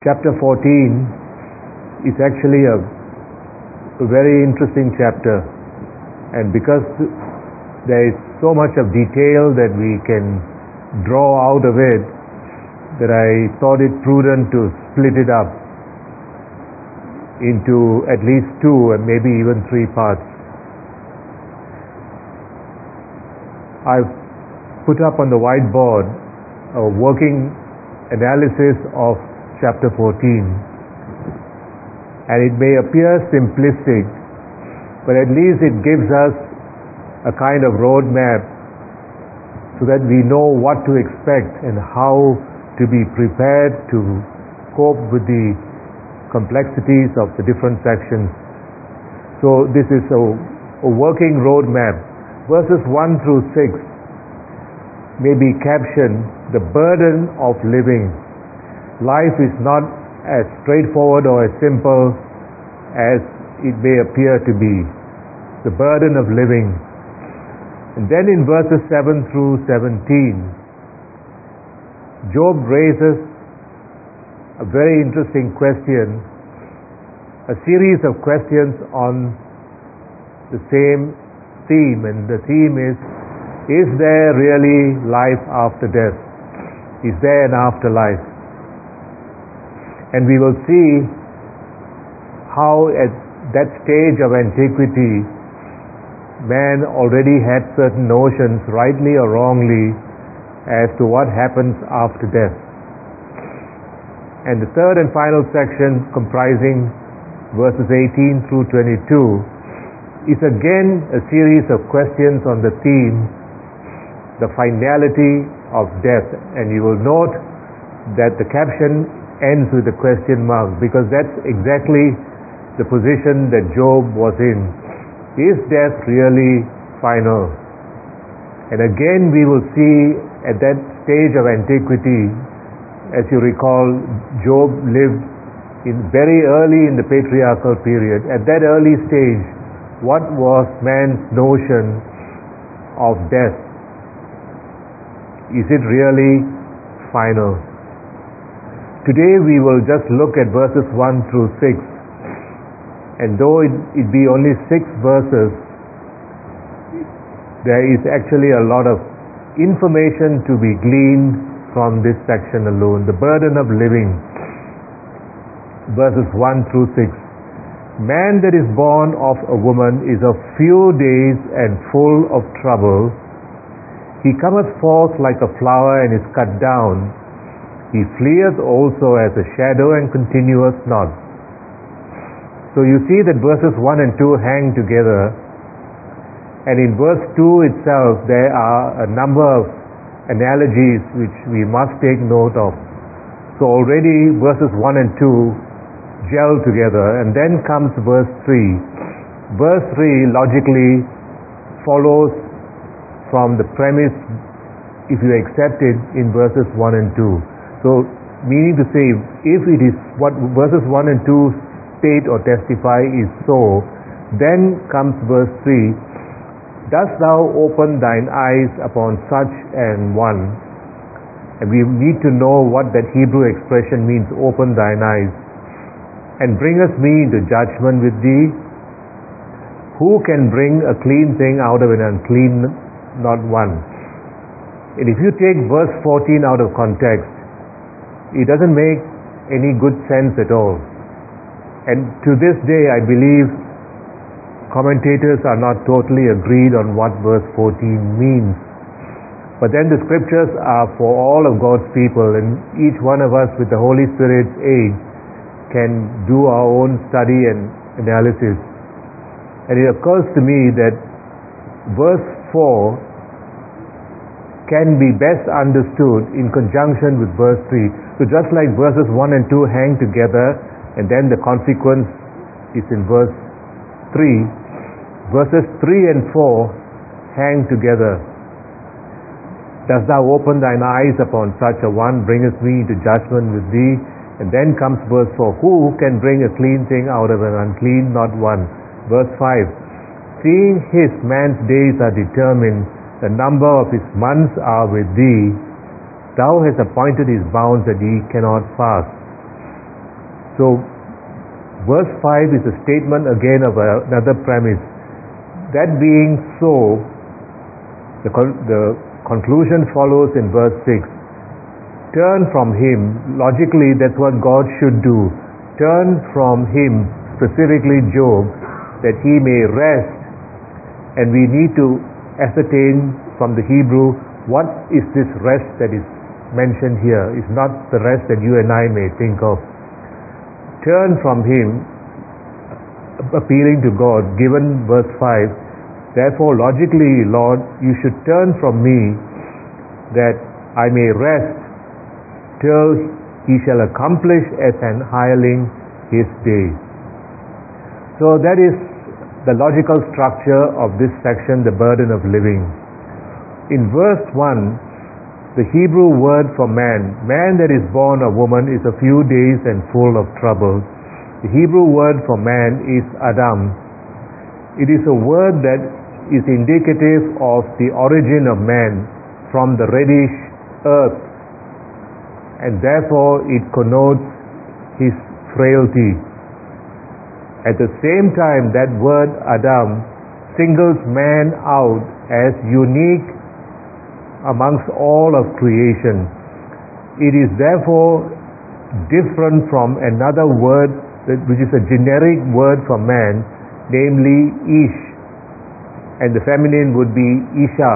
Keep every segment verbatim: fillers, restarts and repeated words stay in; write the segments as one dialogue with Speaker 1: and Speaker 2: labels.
Speaker 1: Chapter fourteen is actually a, a very interesting chapter, and because there is so much of detail that we can draw out of it, that I thought it prudent to split it up into at least two and maybe even three parts. I've put up on the whiteboard a working analysis of chapter fourteen, and it may appear simplistic, but at least it gives us a kind of roadmap so that we know what to expect and how to be prepared to cope with the complexities of the different sections. So this is a, a working roadmap. Verses one through six may be captioned, "The burden of living." Life is not as straightforward or as simple as it may appear to be. The burden of living. And then in verses seven through seventeen, Job raises a very interesting question, a series of questions on the same theme, and the theme is, is there really life after death? Is there an afterlife? And we will see how at that stage of antiquity, man already had certain notions, rightly or wrongly, as to what happens after death. And the third and final section, comprising verses eighteen through twenty-two, is again a series of questions on the theme, the finality of death. And you will note that the caption ends with a question mark, because that's exactly the position that Job was in. Is death really final? And again we will see at that stage of antiquity, as you recall, Job lived in very early in the patriarchal period. At that early stage, what was man's notion of death? Is it really final? Today we will just look at verses one through six, and though it, it be only six verses, there is actually a lot of information to be gleaned from this section alone. The burden of living, verses one through six. Man that is born of a woman is of few days and full of trouble. He cometh forth like a flower and is cut down. He fleeth also as a shadow and continueth not. So you see that verses one and two hang together, and in verse two itself there are a number of analogies which we must take note of. So already verses one and two gel together, and then comes verse three. Verse three logically follows from the premise, if you accept it, in verses one and two. So, meaning to say, if it is what verses one and two state or testify is so, then comes verse three, "Dost thou open thine eyes upon such an one?" And we need to know what that Hebrew expression means, "open thine eyes." "And bringest me into judgment with thee? Who can bring a clean thing out of an unclean? Not one." And if you take verse fourteen out of context, it doesn't make any good sense at all. And to this day, I believe commentators are not totally agreed on what verse fourteen means. But then the scriptures are for all of God's people, and each one of us, with the Holy Spirit's aid, can do our own study and analysis. And it occurs to me that verse four can be best understood in conjunction with verse three. So just like verses one and two hang together, and then the consequence is in verse three, verses three and four hang together. "Dost thou open thine eyes upon such a one, bringest me into judgment with thee?" And then comes verse four, "Who can bring a clean thing out of an unclean? Not one." Verse five, "Seeing his man's days are determined, the number of his months are with thee. Thou hast appointed his bounds that he cannot pass." So verse five is a statement again of another premise. That being so, the, con- the conclusion follows in verse six. Turn from him. Logically, that's what God should do. Turn from him, specifically Job, that he may rest. And we need to ascertain from the Hebrew, what is this rest that is mentioned here? It's not the rest that you and I may think of. Turn from him, appealing to God, given verse five. Therefore, logically, Lord, you should turn from me that I may rest till he shall accomplish as an hireling his day. So that is the logical structure of this section, the burden of living. In verse one, the Hebrew word for man, man that is born of woman, is a few days and full of trouble. The Hebrew word for man is Adam. It is a word that is indicative of the origin of man from the reddish earth, and therefore it connotes his frailty. At the same time, that word Adam singles man out as unique amongst all of creation. It is therefore different from another word which is a generic word for man, namely Ish, and the feminine would be Isha.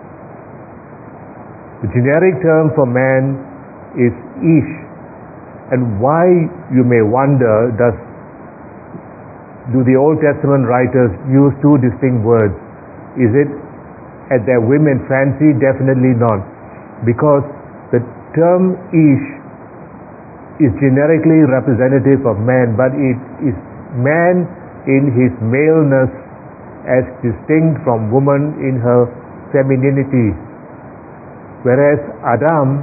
Speaker 1: The generic term for man is Ish. And why, you may wonder, does do the Old Testament writers use two distinct words? Is it at their whim and fancy? Definitely not. Because the term Ish is generically representative of man, but it is man in his maleness as distinct from woman in her femininity. Whereas Adam,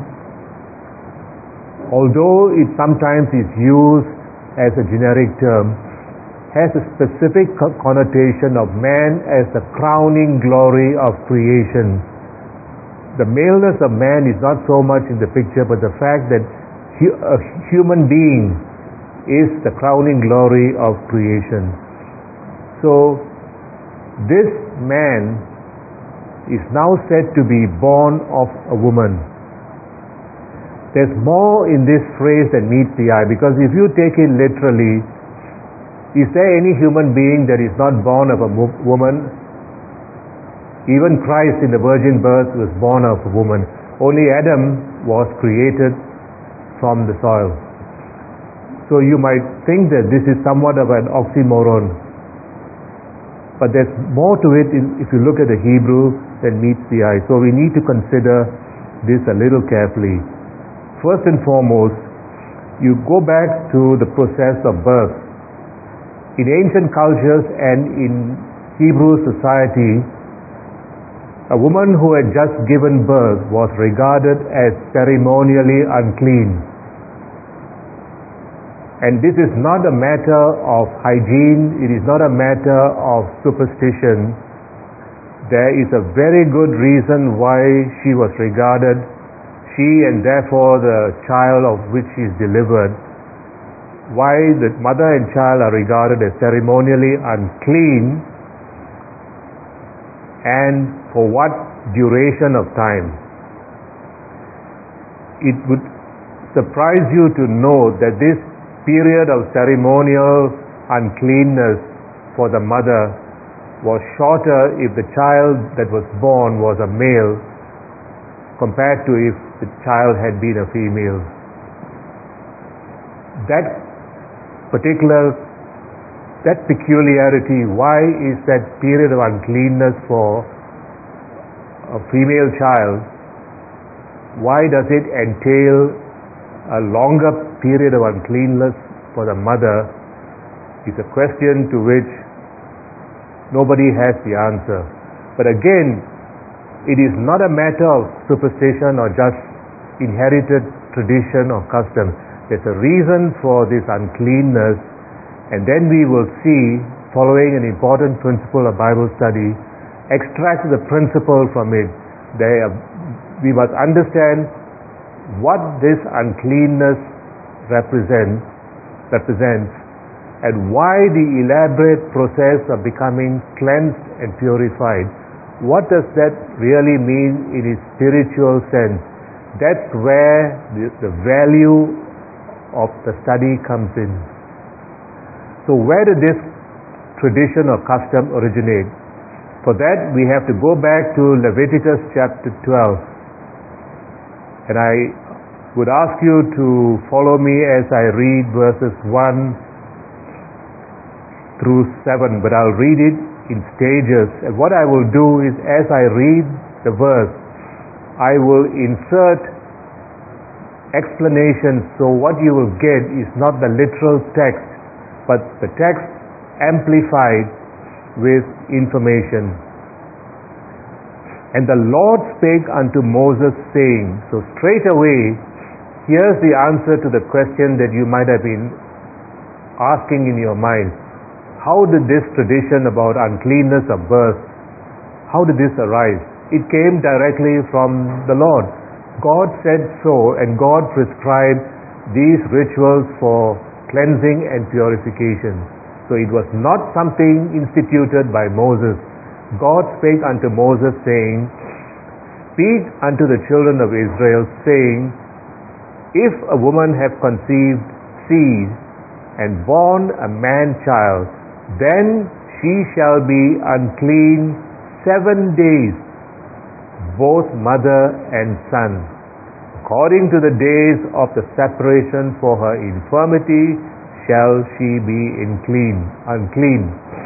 Speaker 1: although it sometimes is used as a generic term, has a specific connotation of man as the crowning glory of creation. The maleness of man is not so much in the picture, but the fact that a human being is the crowning glory of creation. So, this man is now said to be born of a woman. There's more in this phrase than meets the eye, because if you take it literally, is there any human being that is not born of a woman? Even Christ in the virgin birth was born of a woman. Only Adam was created from the soil. So you might think that this is somewhat of an oxymoron. But there's more to it if you look at the Hebrew than meets the eye. So we need to consider this a little carefully. First and foremost, you go back to the process of birth. In ancient cultures and in Hebrew society, a woman who had just given birth was regarded as ceremonially unclean. And this is not a matter of hygiene, it is not a matter of superstition. There is a very good reason why she was regarded, she and therefore the child of which she is delivered, why the mother and child are regarded as ceremonially unclean, and for what duration of time. It would surprise you to know that this period of ceremonial uncleanness for the mother was shorter if the child that was born was a male compared to if the child had been a female. That particular, that peculiarity, why is that period of uncleanness for a female child, why does it entail a longer period of uncleanness for the mother, is a question to which nobody has the answer. But again, it is not a matter of superstition or just inherited tradition or custom. There's a reason for this uncleanness, and then we will see, following an important principle of Bible study, extract the principle from it. There, we must understand what this uncleanness represents represents, and why the elaborate process of becoming cleansed and purified. What does that really mean in its spiritual sense? That's where the, the value of the study comes in. So where did this tradition or custom originate? For that we have to go back to Leviticus chapter twelve. And I would ask you to follow me as I read verses one through seven, but I'll read it in stages. And what I will do is, as I read the verse, I will insert explanations, so what you will get is not the literal text, but the text amplified with information. And the Lord spake unto Moses, saying, so straight away, here's the answer to the question that you might have been asking in your mind. How did this tradition about uncleanness of birth, how did this arise? It came directly from the Lord. God said so, and God prescribed these rituals for cleansing and purification. So it was not something instituted by Moses. God spake unto Moses, saying, speak unto the children of Israel, saying, if a woman have conceived seed and born a man child, then she shall be unclean seven days, both mother and son. According to the days of the separation for her infirmity shall she be unclean. unclean.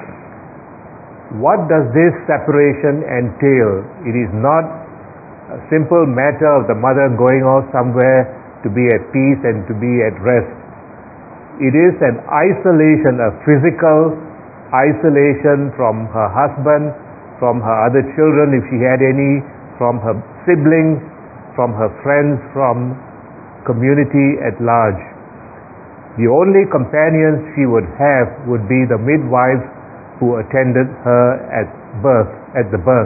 Speaker 1: What does this separation entail? It is not a simple matter of the mother going off somewhere to be at peace and to be at rest. It is an isolation, a physical isolation from her husband, from her other children if she had any, from her siblings, from her friends, from community at large. The only companions she would have would be the midwives who attended her at birth, at the birth.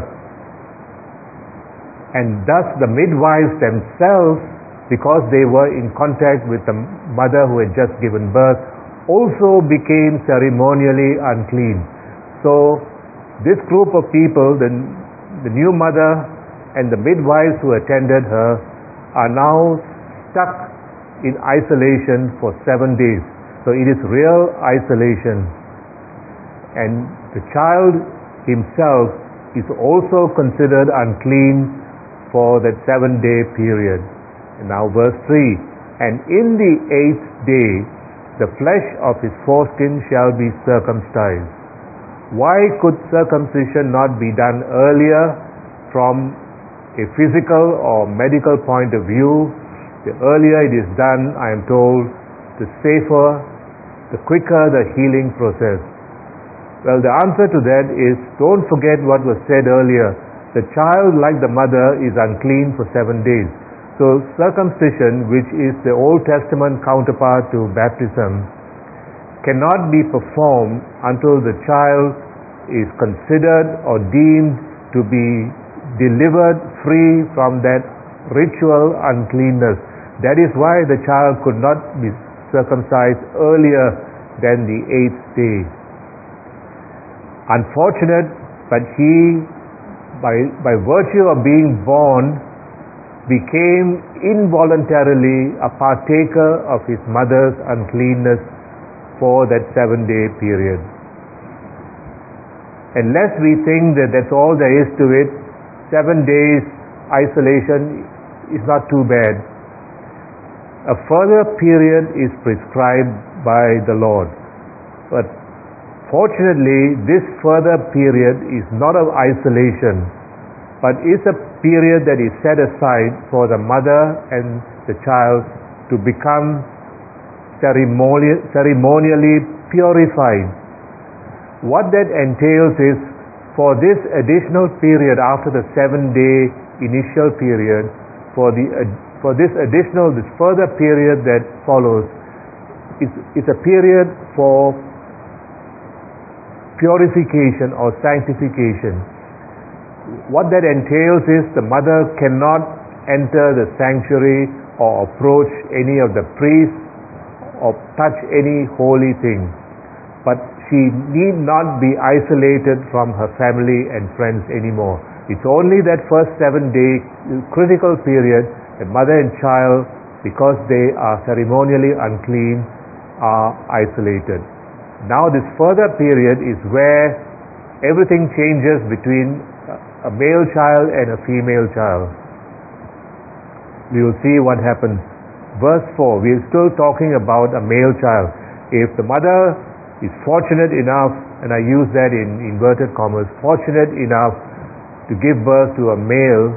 Speaker 1: And thus the midwives themselves, because they were in contact with the mother who had just given birth, also became ceremonially unclean. So this group of people, the, the new mother and the midwives who attended her, are now stuck in isolation for seven days. So it is real isolation. And the child himself is also considered unclean for that seven day period. And now verse three, and in the eighth day the flesh of his foreskin shall be circumcised. Why could circumcision not be done earlier from a physical or medical point of view? The earlier it is done, I am told, the safer, the quicker the healing process. Well, the answer to that is, don't forget what was said earlier. The child, like the mother, is unclean for seven days. So circumcision, which is the Old Testament counterpart to baptism, cannot be performed until the child is considered or deemed to be delivered free from that ritual uncleanness. That is why the child could not be circumcised earlier than the eighth day. Unfortunate, but he, by, by virtue of being born, became involuntarily a partaker of his mother's uncleanness for that seven day period. Unless we think that that's all there is to it, seven days isolation is not too bad. A further period is prescribed by the Lord. But fortunately, this further period is not of isolation, but is a period that is set aside for the mother and the child to become ceremonial, ceremonially purified. What that entails is, for this additional period after the seven day initial period, for the uh, for this additional, this further period that follows, is, is a period for purification or sanctification. What that entails is, the mother cannot enter the sanctuary or approach any of the priests or touch any holy thing. But she need not be isolated from her family and friends anymore. It's only that first seven day critical period that mother and child, because they are ceremonially unclean, are isolated. Now this further period is where everything changes between a male child and a female child. We will see what happens. Verse four, we are still talking about a male child. If the mother is fortunate enough, and I use that in inverted commas, fortunate enough to give birth to a male,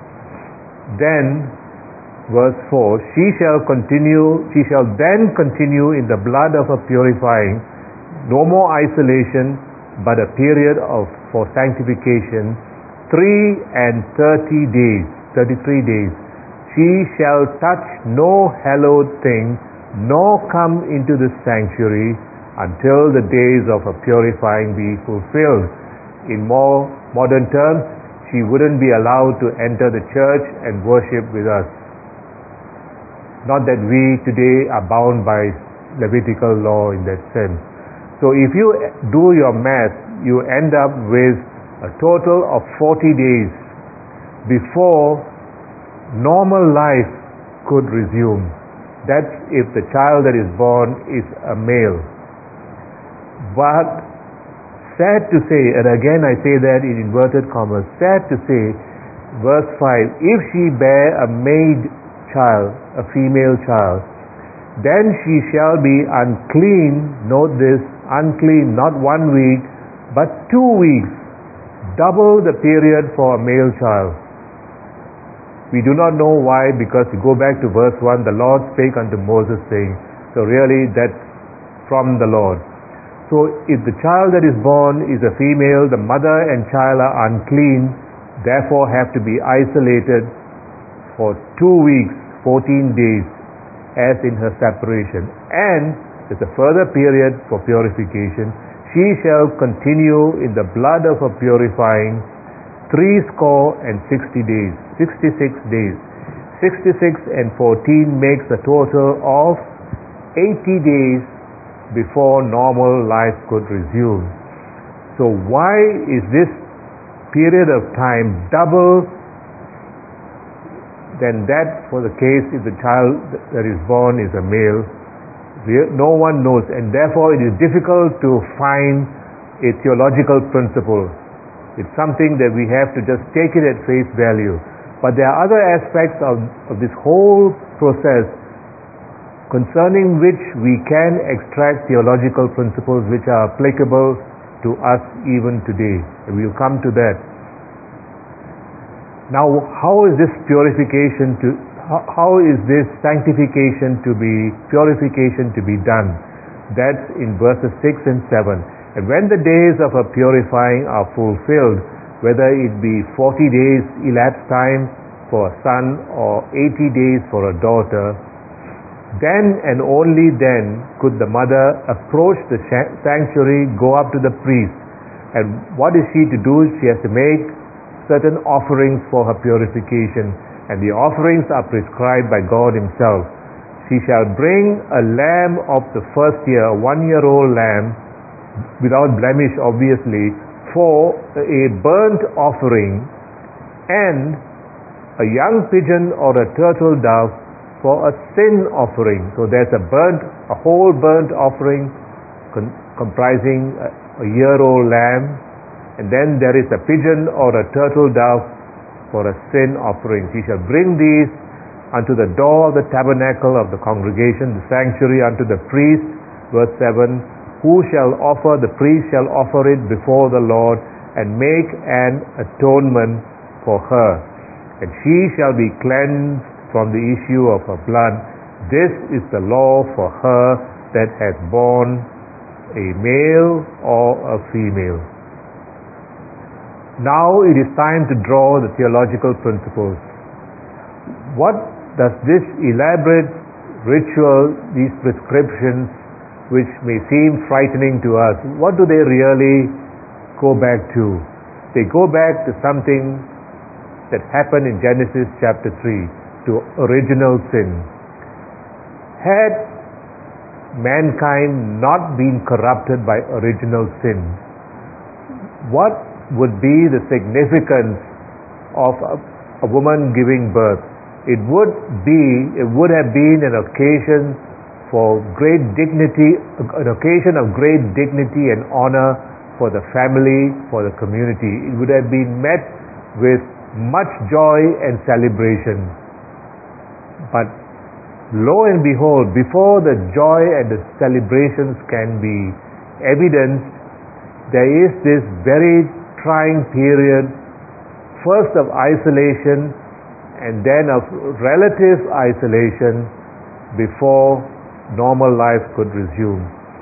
Speaker 1: then verse four, she shall continue, she shall then continue in the blood of a purifying, no more isolation, but a period of for sanctification, three and thirty days, thirty-three days. She shall touch no hallowed thing, nor come into the sanctuary, until the days of her purifying be fulfilled. In more modern terms, she wouldn't be allowed to enter the church and worship with us. Not that we today are bound by Levitical law in that sense. So if you do your math, you end up with a total of forty days before normal life could resume. That's if the child that is born is a male. But sad to say, and again I say that in inverted commas, sad to say, verse five, if she bear a maid child, a female child, then she shall be unclean, note this, unclean not one week, but two weeks, double the period for a male child. We do not know why, because you go back to verse one, the Lord spake unto Moses saying, so really that's from the Lord. So if the child that is born is a female, the mother and child are unclean, therefore have to be isolated for two weeks, fourteen days, as in her separation. And there's a further period for purification. She shall continue in the blood of her purifying three score and sixty days, sixty-six days. Sixty-six and fourteen makes a total of eighty days before normal life could resume. So why is this period of time double than that for the case if the child that is born is a male? No one knows, and therefore it is difficult to find a theological principle. It's something that we have to just take it at face value. But there are other aspects of, of this whole process concerning which we can extract theological principles which are applicable to us even today. And we'll come to that. Now, how is this purification to, how, how is this sanctification to be, purification to be done? That's in verses six and seven. And when the days of her purifying are fulfilled, whether it be forty days elapsed time for a son or eighty days for a daughter, then and only then could the mother approach the sanctuary, go up to the priest. And what is she to do? She has to make certain offerings for her purification, and the offerings are prescribed by God Himself. She shall bring a lamb of the first year, a one-year-old lamb, without blemish obviously, for a burnt offering, and a young pigeon or a turtle dove for a sin offering. So there's a burnt, a whole burnt offering con- comprising a, a year-old lamb, and then there is a pigeon or a turtle dove for a sin offering. She shall bring these unto the door of the tabernacle of the congregation, the sanctuary, unto the priest. Verse seven, who shall offer, the priest shall offer it before the Lord, and make an atonement for her. And she shall be cleansed from the issue of her blood. This is the law for her that hath borne a male or a female. Now it is time to draw the theological principles. What does this elaborate ritual, these prescriptions, which may seem frightening to us, what do they really go back to? They go back to something that happened in Genesis chapter three, to original sin. Had mankind not been corrupted by original sin, what would be the significance of a, a woman giving birth? It would be, it would have been an occasion for great dignity, an occasion of great dignity and honor for the family, for the community. It would have been met with much joy and celebration. But lo and behold, before the joy and the celebrations can be evidenced, there is this very trying period, first of isolation and then of relative isolation before normal life could resume.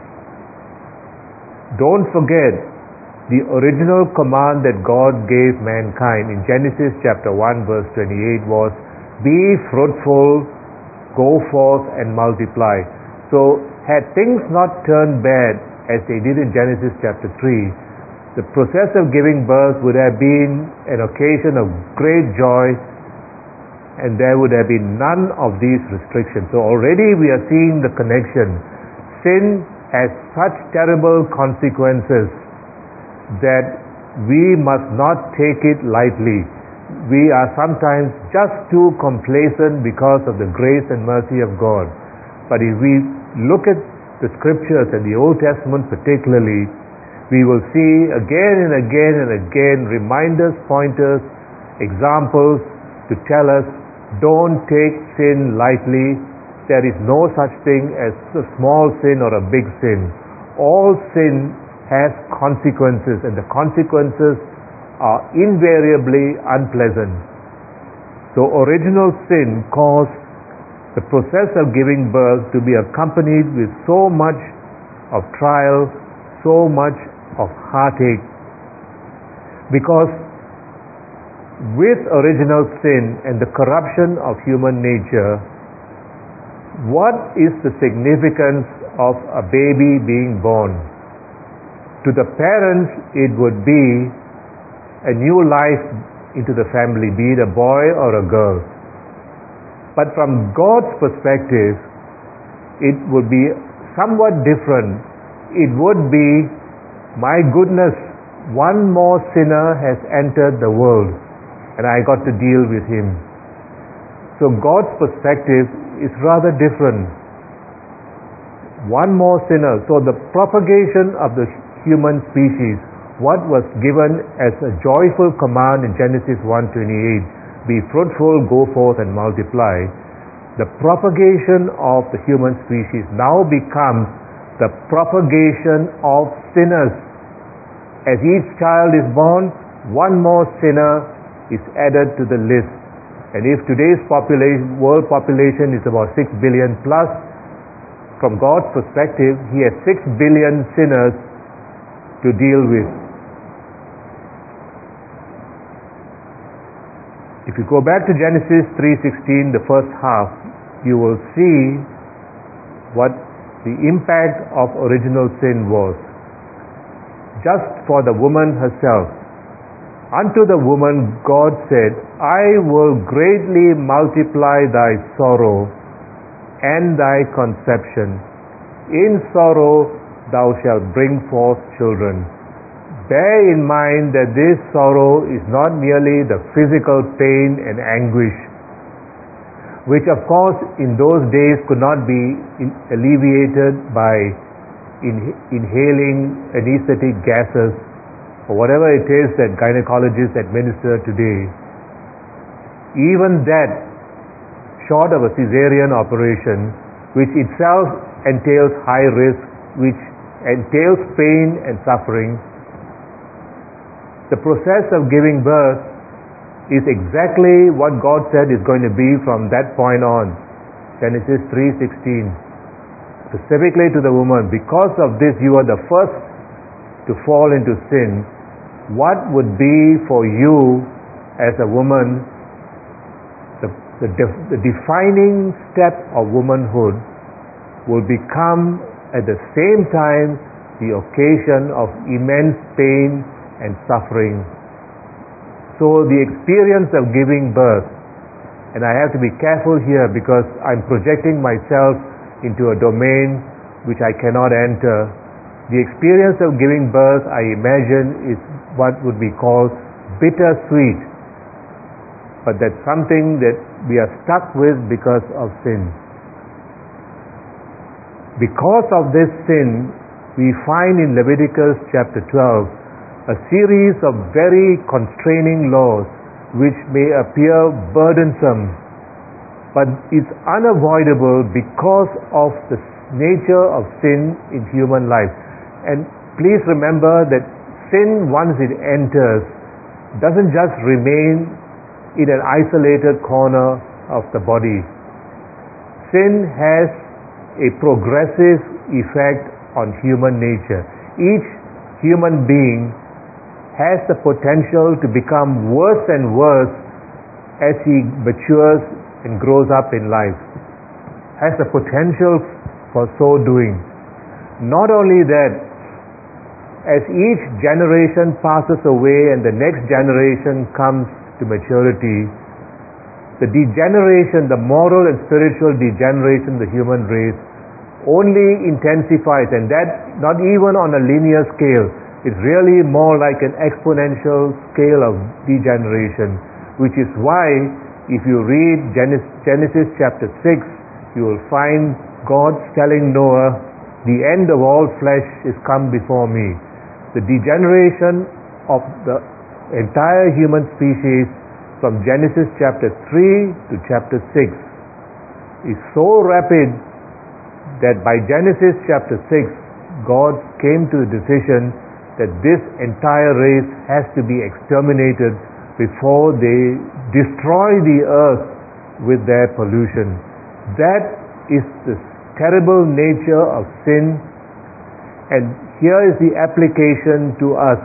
Speaker 1: Don't forget the original command that God gave mankind in Genesis chapter one verse twenty-eight was, be fruitful, go forth and multiply. So had things not turned bad as they did in Genesis chapter three, the process of giving birth would have been an occasion of great joy, and there would have been none of these restrictions. So already we are seeing the connection. Sin has such terrible consequences that we must not take it lightly. We are sometimes just too complacent because of the grace and mercy of God. But if we look at the scriptures and the Old Testament particularly, we will see again and again and again reminders, pointers, examples to tell us, don't take sin lightly. There is no such thing as a small sin or a big sin. All sin has consequences, and the consequences are invariably unpleasant. So original sin caused the process of giving birth to be accompanied with so much of trial, so much of heartache, because with original sin and the corruption of human nature, what is the significance of a baby being born? To the parents, it would be a new life into the family, be it a boy or a girl. But from God's perspective, it would be somewhat different. It would be, my goodness, one more sinner has entered the world, and I got to deal with him. So God's perspective is rather different. One more sinner. So the propagation of the human species, what was given as a joyful command in Genesis one twenty-eight, be fruitful, go forth and multiply, the propagation of the human species now becomes the propagation of sinners. As each child is born, one more sinner is added to the list. And if today's population, world population is about six billion plus, from God's perspective, He has six billion sinners to deal with. If you go back to Genesis three sixteen, the first half, you will see what the impact of original sin was. Just for the woman herself. Unto the woman God said, I will greatly multiply thy sorrow and thy conception. In sorrow thou shalt bring forth children. Bear in mind that this sorrow is not merely the physical pain and anguish, which of course in those days could not be alleviated by in, inhaling anesthetic gases or whatever it is that gynecologists administer today. Even that, short of a cesarean operation, which itself entails high risk, which entails pain and suffering, the process of giving birth is exactly what God said is going to be from that point on. Genesis three sixteen. Specifically to the woman, because of this you are the first to fall into sin. What would be for you as a woman the, the, def, the defining step of womanhood will become at the same time the occasion of immense pain and suffering. So the experience of giving birth, and I have to be careful here because I'm projecting myself into a domain which I cannot enter. The experience of giving birth, I imagine, is what would be called bittersweet. But that's something that we are stuck with because of sin. Because of this sin, we find in Leviticus chapter twelve a series of very constraining laws which may appear burdensome, but it's unavoidable because of the nature of sin in human life. And please remember that sin, once it enters, doesn't just remain in an isolated corner of the body. Sin has a progressive effect on human nature. Each human being has the potential to become worse and worse as he matures and grows up in life. Has the potential for so doing. Not only that, as each generation passes away and the next generation comes to maturity, the degeneration, the moral and spiritual degeneration of the human race only intensifies, and that not even on a linear scale. It's really more like an exponential scale of degeneration, which is why if you read Genesis, Genesis chapter six, you will find God telling Noah, the end of all flesh is come before me. The degeneration of the entire human species from Genesis chapter three to chapter six is so rapid that by Genesis chapter six, God came to the decision that this entire race has to be exterminated before they destroy the earth with their pollution. That is the terrible nature of sin, and here is the application to us.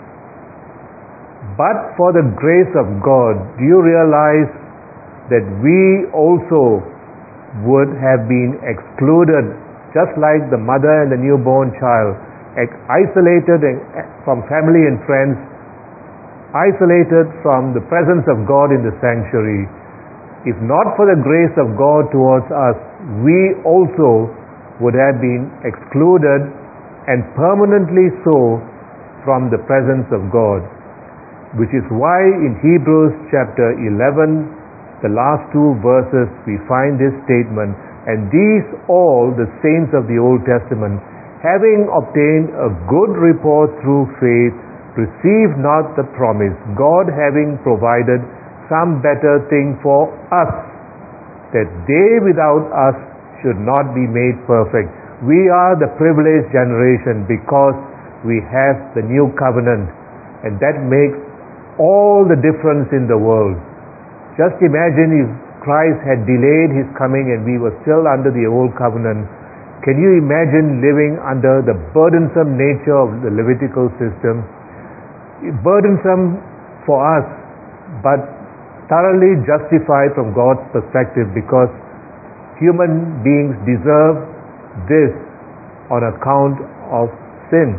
Speaker 1: But for the grace of God, do you realize that we also would have been excluded, just like the mother and the newborn child, isolated from family and friends, isolated from the presence of God in the sanctuary. If not for the grace of God towards us, we also would have been excluded, and permanently so, from the presence of God. Which is why in Hebrews chapter eleven, the last two verses, we find this statement, and these all the saints of the Old Testament, having obtained a good report through faith, received not the promise, God having provided some better thing for us, that they without us should not be made perfect. We are the privileged generation because we have the new covenant, and that makes all the difference in the world. Just imagine if Christ had delayed his coming and we were still under the old covenant. Can you imagine living under the burdensome nature of the Levitical system? Burdensome for us, but thoroughly justified from God's perspective, because human beings deserve this on account of sin.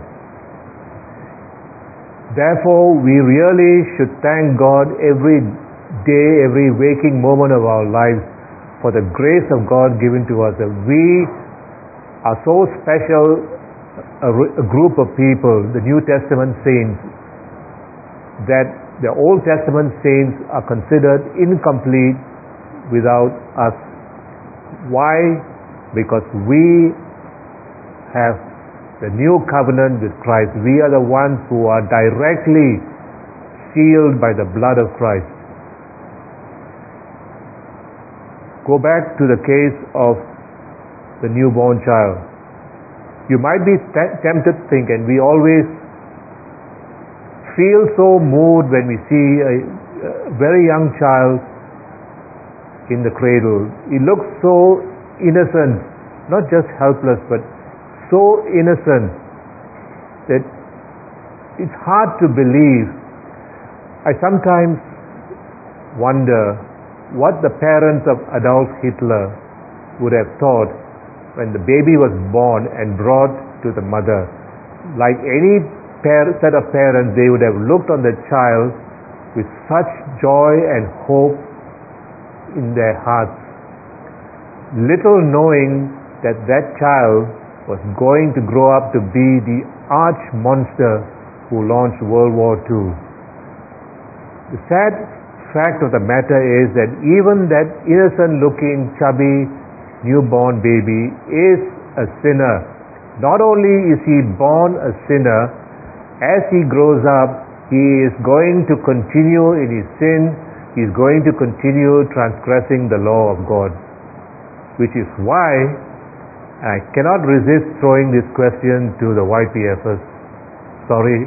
Speaker 1: Therefore, we really should thank God every day, every waking moment of our lives for the grace of God given to us. That we are so special a, a group of people, the New Testament saints, that the Old Testament saints are considered incomplete without us. Why? Because we have the new covenant with Christ. We are the ones who are directly sealed by the blood of Christ. Go back to the case of the newborn child. You might be t- tempted to think, and we always feel so moved when we see a, a very young child in the cradle. He looks so innocent, not just helpless, but so innocent that it's hard to believe. I sometimes wonder what the parents of Adolf Hitler would have thought when the baby was born and brought to the mother. Like any pair, set of parents, they would have looked on the child with such joy and hope in their hearts, little knowing that that child was going to grow up to be the arch monster who launched World War Two. The sad fact of the matter is that even that innocent-looking, chubby, newborn baby is a sinner. Not only is he born a sinner, as he grows up, he is going to continue in his sin, he is going to continue transgressing the law of God. Which is why I cannot resist throwing this question to the Y P F S. Sorry.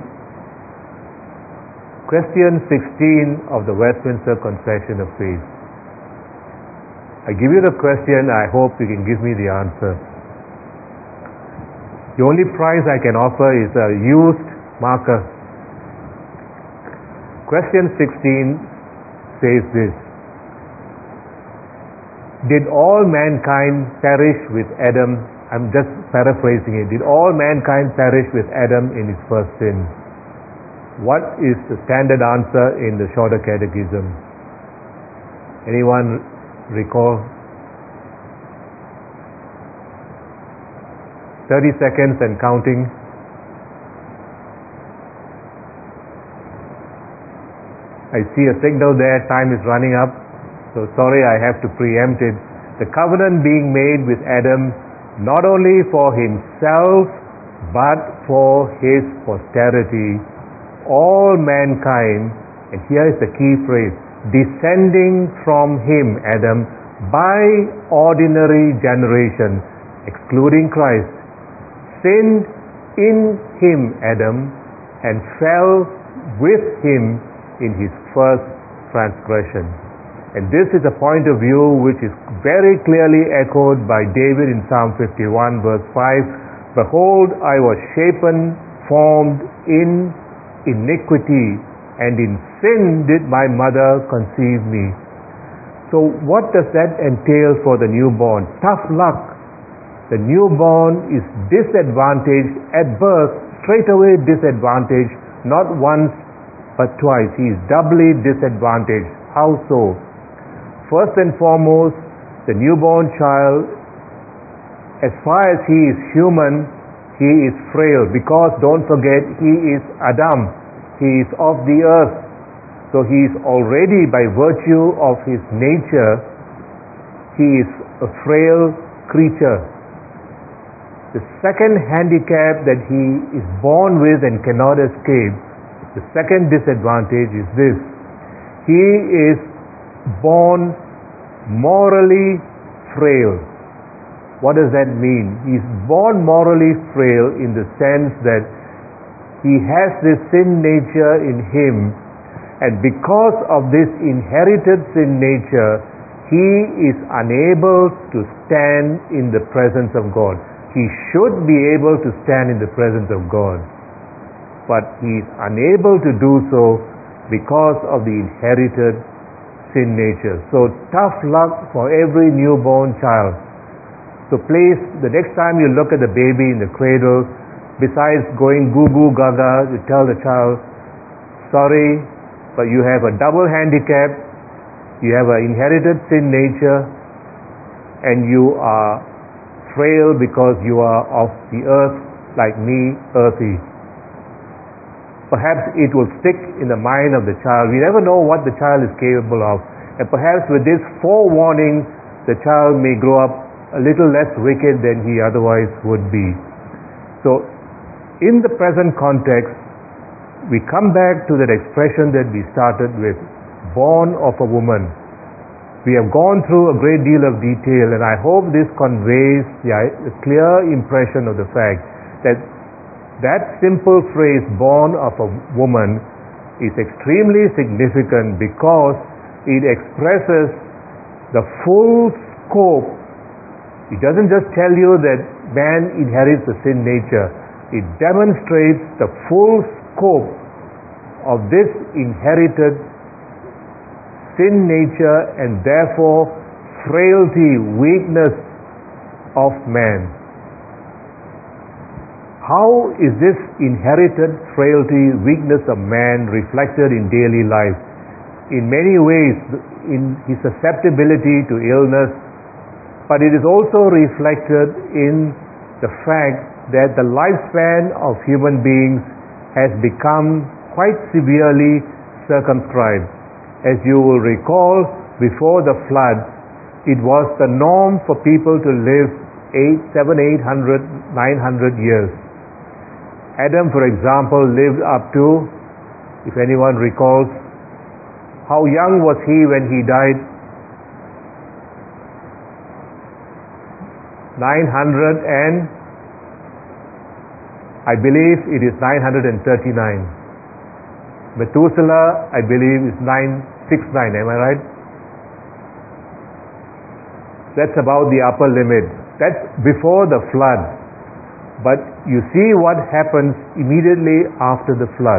Speaker 1: Question sixteen of the Westminster Confession of Faith. I give you the question, I hope you can give me the answer. The only prize I can offer is a used marker. Question sixteen says this: did all mankind perish with Adam? I'm just paraphrasing it. Did all mankind perish with Adam in his first sin? What is the standard answer in the Shorter Catechism? Anyone recall? thirty seconds and counting. I see a signal there, time is running up. So sorry, I have to preempt it. The covenant being made with Adam, not only for himself, but for his posterity, all mankind, and here is the key phrase, descending from him, Adam, by ordinary generation, excluding Christ, sinned in him, Adam, and fell with him in his first transgression. And this is a point of view which is very clearly echoed by David in Psalm fifty-one verse five. Behold, I was shapen, formed in iniquity, and in sin did my mother conceive me. So what does that entail for the newborn? Tough luck. The newborn is disadvantaged at birth, straight away disadvantaged, not once but twice. He is doubly disadvantaged. How so? First and foremost, the newborn child, as far as he is human, he is frail, because don't forget, he is Adam. He is of the earth. So he is already, by virtue of his nature, he is a frail creature. The second handicap that he is born with and cannot escape, the second disadvantage is this: he is born morally frail. What does that mean? He is born morally frail in the sense that he has this sin nature in him, and because of this inherited sin nature, he is unable to stand in the presence of God. He should be able to stand in the presence of God, but he is unable to do so because of the inherited sin nature. So tough luck for every newborn child. So please, the next time you look at the baby in the cradle, besides going goo goo gaga, you tell the child, sorry, but you have a double handicap. You have an inherited sin nature, and you are frail because you are of the earth like me, earthy. Perhaps it will stick in the mind of the child. We never know what the child is capable of. And perhaps with this forewarning, the child may grow up a little less wicked than he otherwise would be. So, in the present context, we come back to that expression that we started with, born of a woman. We have gone through a great deal of detail, and I hope this conveys the clear impression of the fact that that simple phrase, born of a woman, is extremely significant because it expresses the full scope. It doesn't just tell you that man inherits a sin nature. It demonstrates the full scope of this inherited sin nature and therefore frailty, weakness of man. How is this inherited frailty, weakness of man reflected in daily life? In many ways, in his susceptibility to illness, but it is also reflected in the fact that the lifespan of human beings has become quite severely circumscribed. As you will recall, before the flood, it was the norm for people to live eight, seven, eight hundred, nine hundred years. Adam, for example, lived up to, if anyone recalls, how young was he when he died? nine hundred and I believe it is nine hundred thirty-nine. Methuselah, I believe, is nine sixty-nine. Am I right? That's about the upper limit. That's before the flood. But you see what happens immediately after the flood.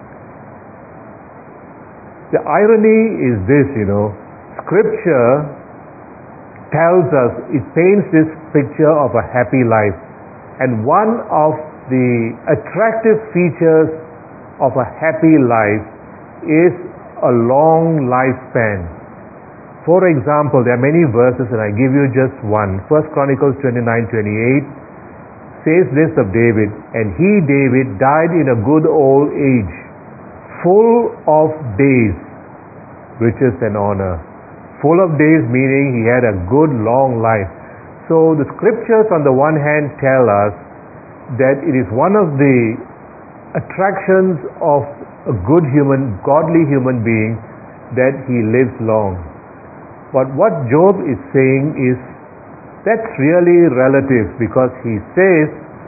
Speaker 1: The irony is this, you know, Scripture tells us, it paints this picture of a happy life. And one of the attractive features of a happy life is a long lifespan. For example, there are many verses, and I give you just one. First Chronicles twenty-nine twenty-eight says this of David, and he, David, died in a good old age, full of days, riches and honor. Full of days meaning he had a good long life. So the scriptures on the one hand tell us that it is one of the attractions of a good human, godly human being that he lives long. But what Job is saying is that's really relative, because he says,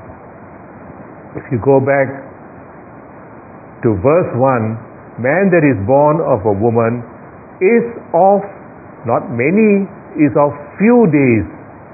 Speaker 1: if you go back to verse one, man that is born of a woman is of not many, is of few days.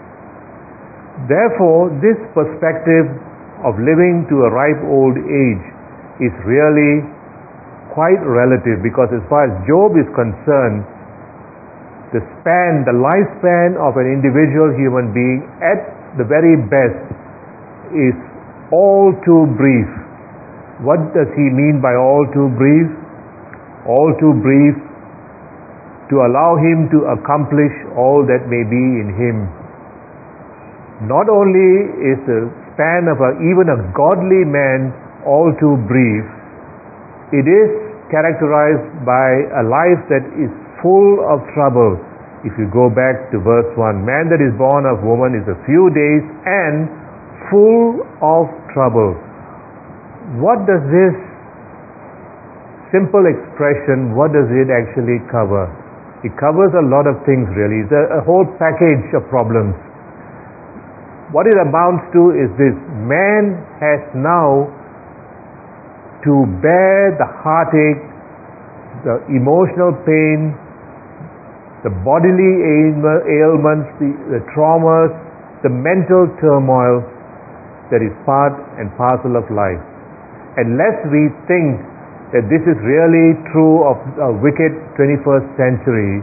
Speaker 1: Therefore, this perspective of living to a ripe old age is really quite relative, because as far as Job is concerned, the span, the lifespan of an individual human being at the very best is all too brief. What does he mean by all too brief? All too brief to allow him to accomplish all that may be in him. Not only is the span of a, even a godly man all too brief, it is characterized by a life that is full of trouble. If you go back to verse one, man that is born of woman is a few days and full of trouble. What does this simple expression, what does it actually cover? It covers a lot of things really. It's a, a whole package of problems. What it amounts to is this: man has now to bear the heartache, the emotional pain, the bodily ailments, the, the traumas, the mental turmoil that is part and parcel of life. Unless we think that this is really true of a wicked twenty-first century,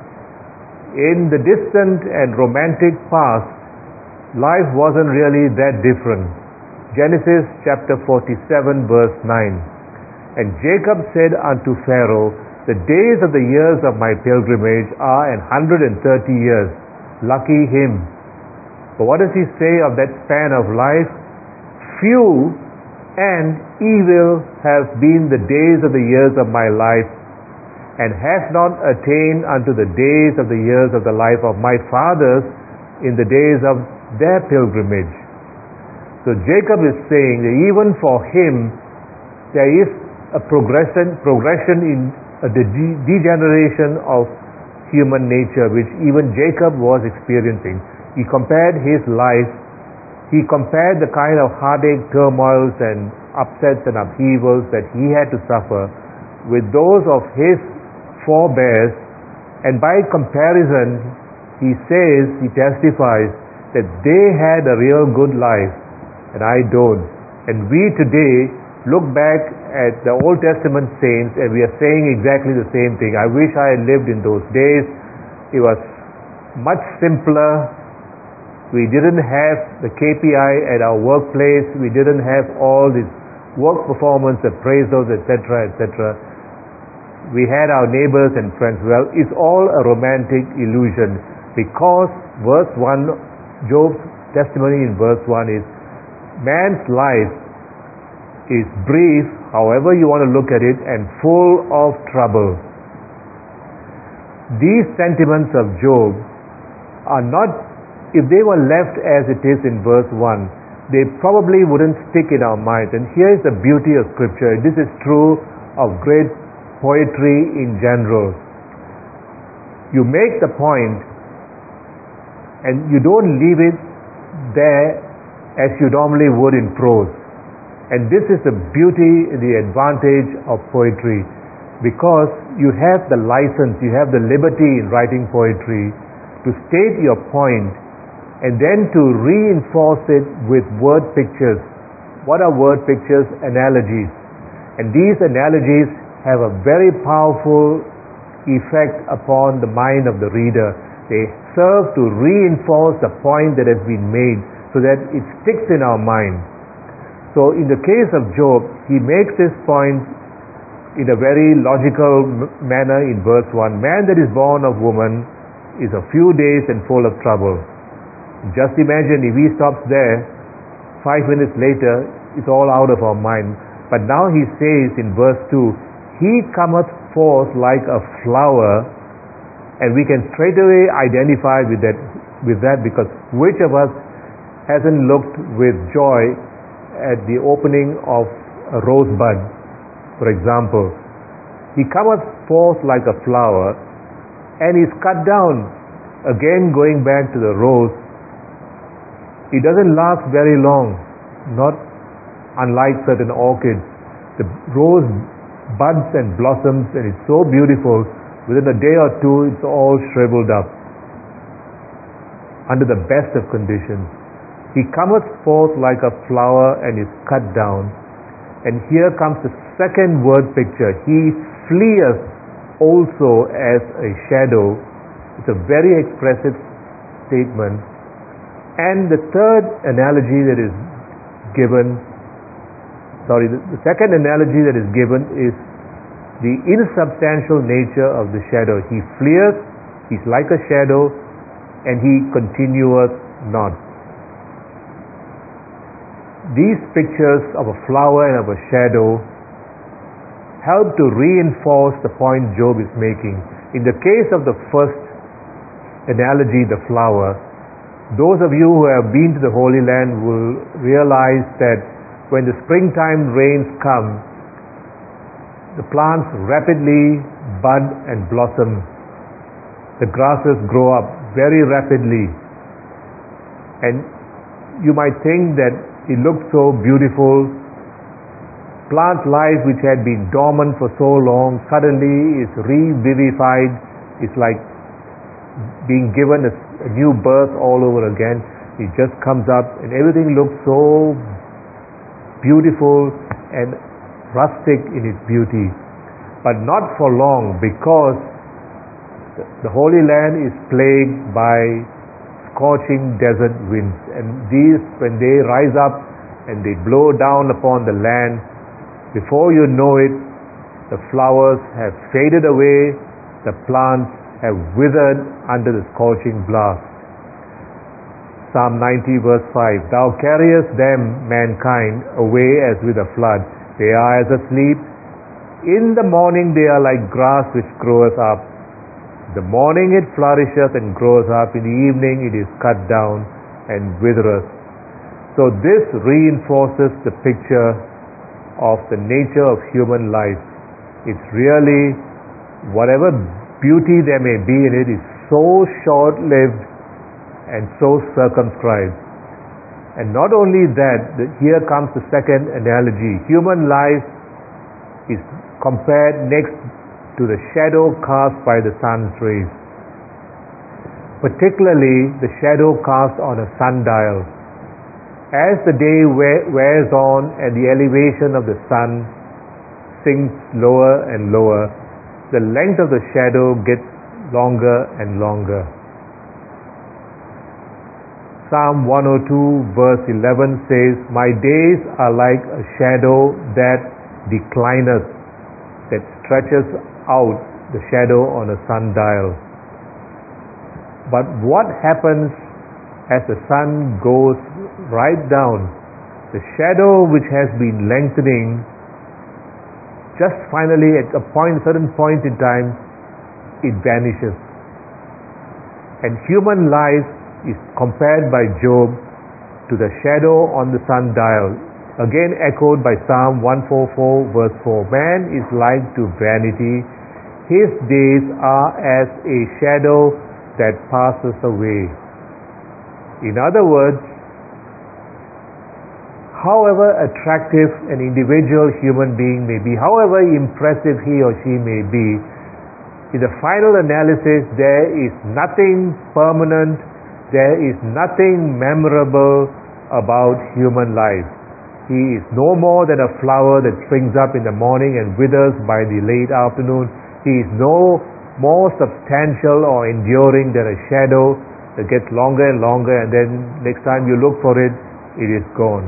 Speaker 1: in the distant and romantic past, life wasn't really that different. Genesis chapter forty-seven verse nine, and Jacob said unto Pharaoh, the days of the years of my pilgrimage are an hundred and thirty years. Lucky him. But what does he say of that span of life? Few and evil have been the days of the years of my life, and have not attained unto the days of the years of the life of my fathers in the days of their pilgrimage. So Jacob is saying that even for him there is a progression, progression in a de- degeneration of human nature, which even Jacob was experiencing. He compared his life He compared the kind of heartache, turmoils and upsets and upheavals that he had to suffer with those of his forebears, and by comparison he says, he testifies that they had a real good life and I don't. And we today look back at the Old Testament saints and we are saying exactly the same thing. I wish I had lived in those days. It was much simpler. We didn't have the K P I at our workplace. We didn't have all these work performance appraisals, et cetera, et cetera. We had our neighbors and friends. Well, it's all a romantic illusion, because verse one, Job testimony in verse one is, man's life is brief, however you want to look at it, and full of trouble. These sentiments of Job are not, if they were left as it is in verse one, they probably wouldn't stick in our minds. And here is the beauty of Scripture. This is true of great poetry in general. You make the point and you don't leave it there as you normally would in prose. And this is the beauty, the advantage of poetry, because you have the license, you have the liberty in writing poetry to state your point and then to reinforce it with word pictures. What are word pictures? Analogies. And these analogies have a very powerful effect upon the mind of the reader. They serve to reinforce the point that has been made so that it sticks in our mind. So in the case of Job, he makes this point in a very logical manner in verse one. Man that is born of woman is a few days and full of trouble. Just imagine if he stops there, five minutes later, it's all out of our mind. But now he says in verse two, he cometh forth like a flower, and we can straight away identify with that, with that because which of us hasn't looked with joy at the opening of a rosebud, for example? He cometh forth like a flower, and is cut down. Again, going back to the rose, it doesn't last very long, not unlike certain orchids. The rose buds and blossoms, and it's so beautiful. Within a day or two, it's all shriveled up under the best of conditions. He cometh forth like a flower and is cut down. And here comes the second word picture. He fleeth also as a shadow. It's a very expressive statement. And the third analogy that is given, sorry, the, the second analogy that is given is the insubstantial nature of the shadow. He fleeth, he's like a shadow, and he continueth not. These pictures of a flower and of a shadow help to reinforce the point Job is making. In the case of the first analogy, the flower, those of you who have been to the Holy Land will realize that when the springtime rains come, the plants rapidly bud and blossom. The grasses grow up very rapidly. And you might think that it looks so beautiful. Plant life which had been dormant for so long suddenly is revivified. It's like being given a, a new birth all over again. It just comes up and everything looks so beautiful and rustic in its beauty. But not for long, because the Holy Land is plagued by scorching desert winds, and these, when they rise up and they blow down upon the land, before you know it, the flowers have faded away, the plants have withered under the scorching blast. Psalm ninety verse five, Thou carriest them, mankind, away as with a flood. They are as asleep. In the morning they are like grass which groweth up. The morning it flourisheth and grows up, in the evening it is cut down and withereth. So this reinforces the picture of the nature of human life. It's really, whatever beauty there may be in it, is so short-lived and so circumscribed. And not only that, here comes the second analogy. Human life is compared next to the shadow cast by the sun's rays, particularly the shadow cast on a sundial. As the day wears on and the elevation of the sun sinks lower and lower, the length of the shadow gets longer and longer. Psalm one oh two verse eleven says, My days are like a shadow that declineth, that stretches out the shadow on a sundial. But what happens as the sun goes right down, the shadow which has been lengthening, just finally at a point, certain point in time, it vanishes. And human life is compared by Job to the shadow on the sundial, again echoed by Psalm one forty-four verse four. Man is like to vanity, his days are as a shadow that passes away. In other words, however attractive an individual human being may be, however impressive he or she may be, in the final analysis there is nothing permanent, there is nothing memorable about human life. He is no more than a flower that springs up in the morning and withers by the late afternoon. He is no more substantial or enduring than a shadow that gets longer and longer, and then next time you look for it, it is gone.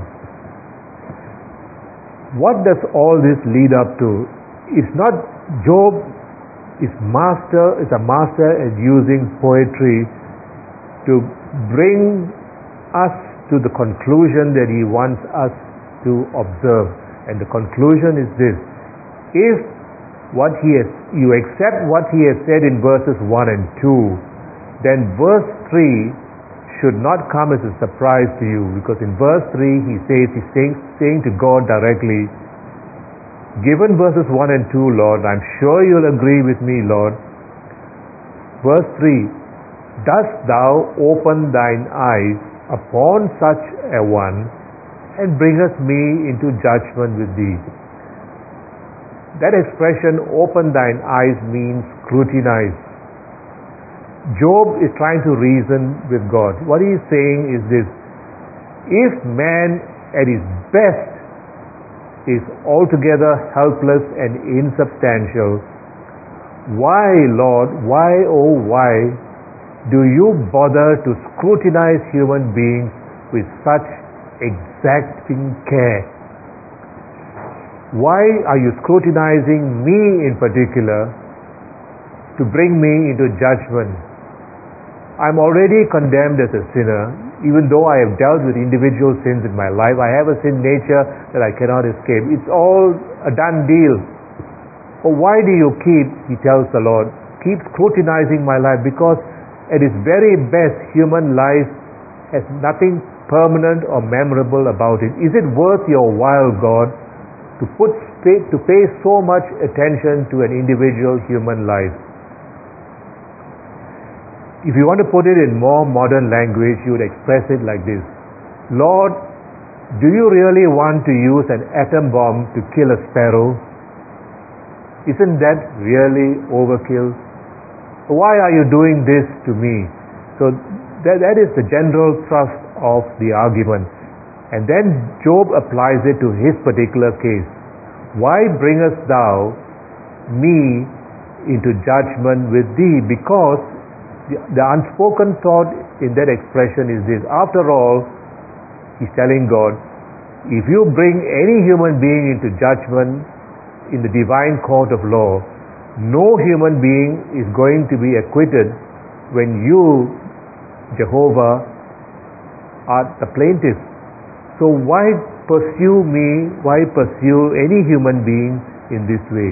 Speaker 1: What does all this lead up to? It's not Job is master is a master at using poetry to bring us to the conclusion that he wants us to observe. And the conclusion is this: if what he has, you accept what he has said in verses one and two, then verse three should not come as a surprise to you, because in verse three he says, he's saying, saying to God directly, given verses one and two, Lord, I'm sure you'll agree with me, Lord. Verse three, dost thou open thine eyes upon such a one, and bringest me into judgment with thee? That expression, open thine eyes, means scrutinize. Job is trying to reason with God. What he is saying is this: if man at his best is altogether helpless and insubstantial, why, Lord, why, oh why, do you bother to scrutinize human beings with such exacting care? Why are you scrutinizing me in particular to bring me into judgment? I'm already condemned as a sinner. Even though I have dealt with individual sins in my life, I have a sin nature that I cannot escape. It's all a done deal. But why do you keep, he tells the Lord, keep scrutinizing my life? Because at its very best, human life has nothing permanent or memorable about it. Is it worth your while, God, to put to pay so much attention to an individual human life? If you want to put it in more modern language, you would express it like this: Lord, do you really want to use an atom bomb to kill a sparrow? Isn't that really overkill? Why are you doing this to me? So that, that is the general thrust of the argument. And then Job applies it to his particular case. Why bringest thou me into judgment with thee? Because the, the unspoken thought in that expression is this: after all, he's telling God, if you bring any human being into judgment in the divine court of law, no human being is going to be acquitted when you, Jehovah, are the plaintiff. So why pursue me, why pursue any human being in this way?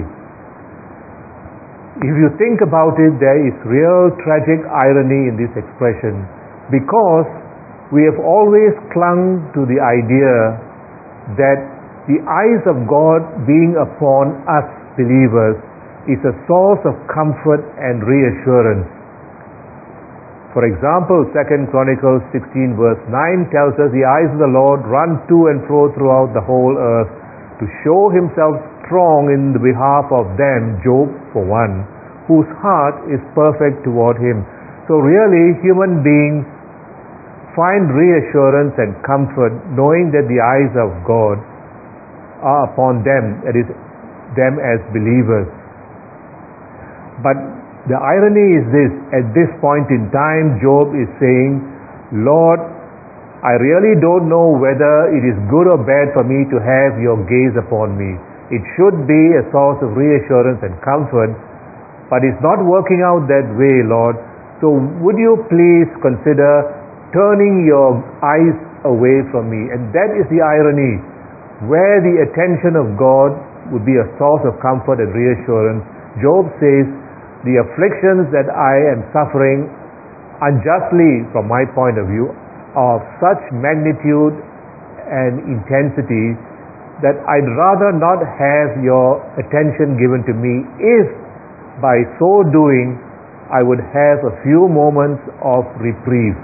Speaker 1: If you think about it, there is real tragic irony in this expression, because we have always clung to the idea that the eyes of God being upon us believers is a source of comfort and reassurance. For example, Second Chronicles sixteen verse nine tells us, the eyes of the Lord run to and fro throughout the whole earth to show himself strong in the behalf of them, Job for one, whose heart is perfect toward him. So really, human beings find reassurance and comfort knowing that the eyes of God are upon them, that is, them as believers. But the irony is this: at this point in time, Job is saying, Lord, I really don't know whether it is good or bad for me to have your gaze upon me. It should be a source of reassurance and comfort, but it's not working out that way, Lord. So would you please consider turning your eyes away from me. And that is the irony. Where the attention of God would be a source of comfort and reassurance, Job says, the afflictions that I am suffering unjustly from my point of view are of such magnitude and intensity that I'd rather not have your attention given to me if by so doing I would have a few moments of reprieve.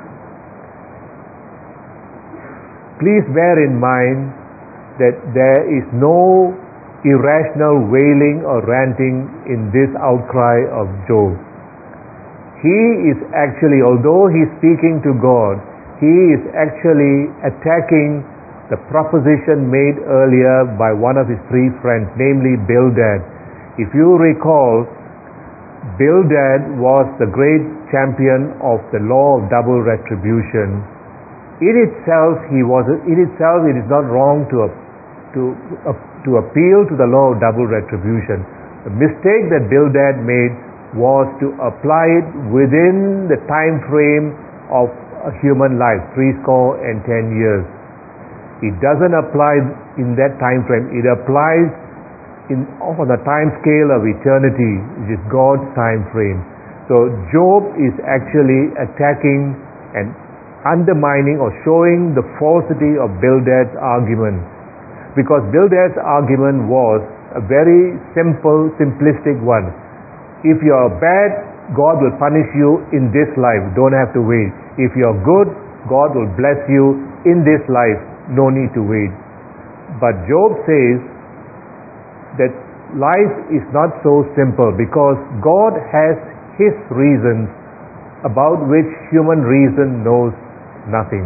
Speaker 1: Please bear in mind that there is no irrational wailing or ranting in this outcry of Job. He is actually, although he is speaking to God, he is actually attacking the proposition made earlier by one of his three friends, namely Bildad. If you recall, Bildad was the great champion of the law of double retribution. In itself, he was. In itself, it is not wrong to to uh, to appeal to the law of double retribution. The mistake that Bildad made was to apply it within the time frame of a human life, three score and ten years. It doesn't apply in that time frame. It applies in on the time scale of eternity, which is God's time frame. So Job is actually attacking and undermining or showing the falsity of Bildad's argument, because Bildad's argument was a very simple, simplistic one. If you're bad, God will punish you in this life, don't have to wait. If you're good, God will bless you in this life, no need to wait. But Job says that life is not so simple, because God has His reasons about which human reason knows nothing.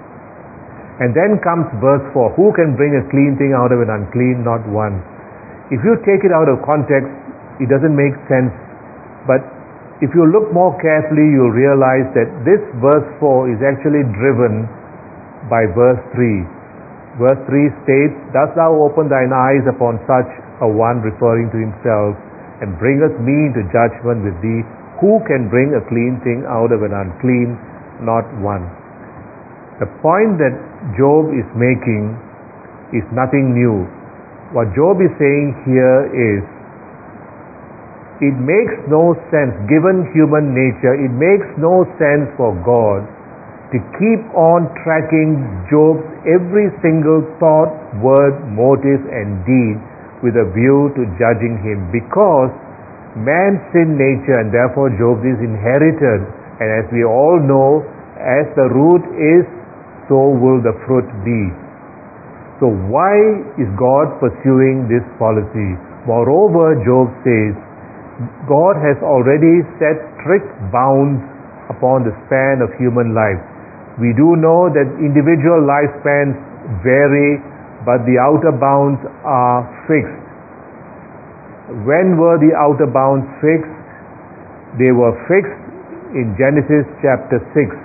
Speaker 1: And then comes verse four, who can bring a clean thing out of an unclean? Not one. If you take it out of context, it doesn't make sense. But if you look more carefully, you'll realize that this verse four is actually driven by verse three. Verse three states, "Dost thou open thine eyes upon such a one," referring to himself, "and bringest me into judgment with thee? Who can bring a clean thing out of an unclean? Not one." The point that Job is making is nothing new. What Job is saying here is, it makes no sense, given human nature, it makes no sense for God to keep on tracking Job's every single thought, word, motive, and deed with a view to judging him, because man's sin nature, and therefore Job's, is inherited, and as we all know, as the root is, so will the fruit be. So why is God pursuing this policy? Moreover, Job says, God has already set strict bounds upon the span of human life. We do know that individual lifespans vary, but the outer bounds are fixed. When were the outer bounds fixed? They were fixed in Genesis chapter six.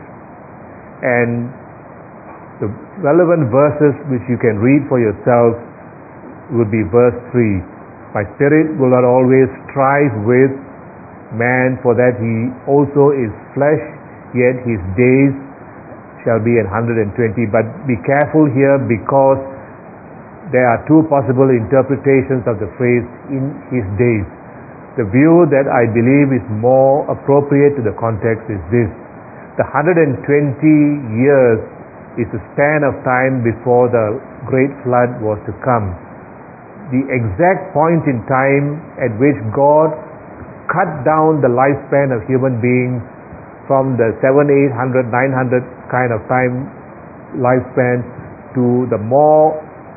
Speaker 1: And the relevant verses which you can read for yourself would be verse three. "My spirit will not always strive with man, for that he also is flesh, yet his days shall be an hundred and twenty." But be careful here, because there are two possible interpretations of the phrase "in his days." The view that I believe is more appropriate to the context is this: the one hundred and twenty years is the span of time before the great flood was to come. The exact point in time at which God cut down the lifespan of human beings from the seven, eight hundred, nine hundred kind of time lifespan to the more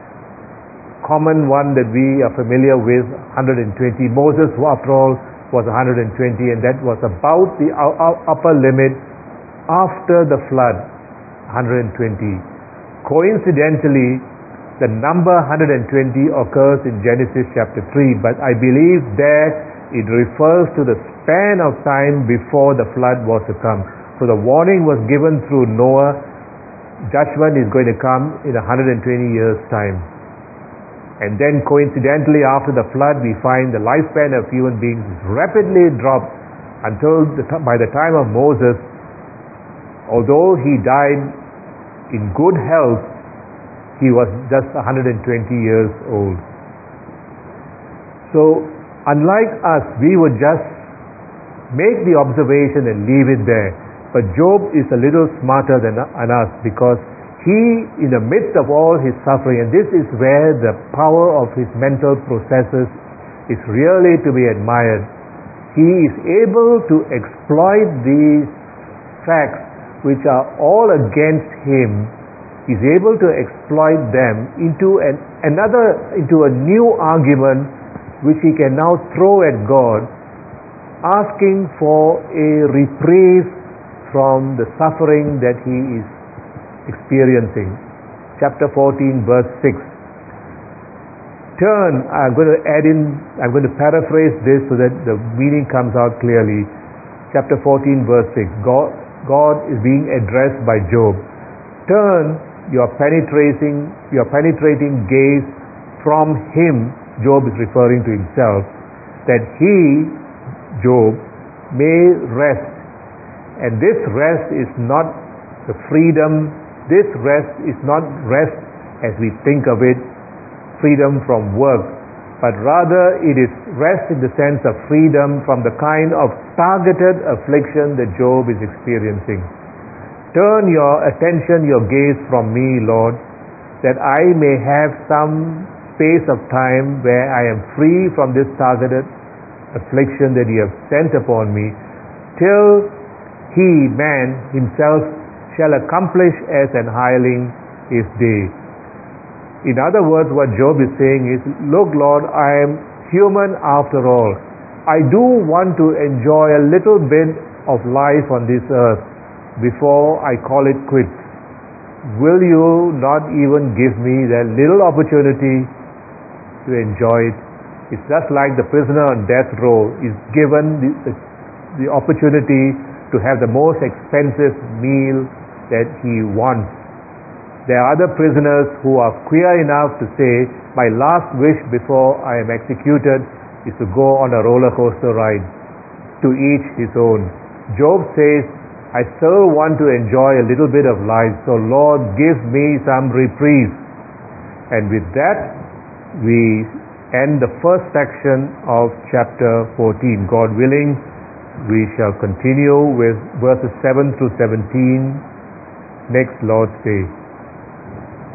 Speaker 1: common one that we are familiar with, one hundred and twenty. Moses, after all, was one hundred and twenty, and that was about the upper limit after the flood, one hundred and twenty. Coincidentally, the number one hundred and twenty occurs in Genesis chapter three, but I believe there it refers to the span of time before the flood was to come. So the warning was given through Noah. Judgment is going to come in one hundred and twenty years' time. And then coincidentally, after the flood, we find the lifespan of human beings is rapidly dropped until the, by the time of Moses, although he died in good health, he was just one hundred twenty years old. So, unlike us, we would just make the observation and leave it there. But Job is a little smarter than us, because he, in the midst of all his suffering, and this is where the power of his mental processes is really to be admired, he is able to exploit these facts which are all against him. He's able to exploit them into an, another, into a new argument which he can now throw at God, asking for a reprieve from the suffering that he is experiencing. Chapter fourteen, verse six. Turn, I'm going to add in, I'm going to paraphrase this so that the meaning comes out clearly. Chapter fourteen, verse six. God, God is being addressed by Job. Turn your penetrating, your penetrating gaze from him, Job is referring to himself, that he, Job, may rest. And this rest is not the freedom, this rest is not rest as we think of it, freedom from work, but rather it is rest in the sense of freedom from the kind of targeted affliction that Job is experiencing. Turn your attention, your gaze from me, Lord, that I may have some space of time where I am free from this targeted affliction that you have sent upon me, till he, man, himself shall accomplish as an hireling his day. In other words, what Job is saying is, look, Lord, I am human after all. I do want to enjoy a little bit of life on this earth before I call it quits. Will you not even give me that little opportunity to enjoy it? It's just like the prisoner on death row is given the, the, the opportunity to have the most expensive meal that he wants. There are other prisoners who are queer enough to say, my last wish before I am executed is to go on a roller coaster ride, to each his own. Job says, I still want to enjoy a little bit of life, so Lord, give me some reprieve. And with that, we end the first section of chapter fourteen. God willing, we shall continue with verses seven through seventeen next Lord's Day.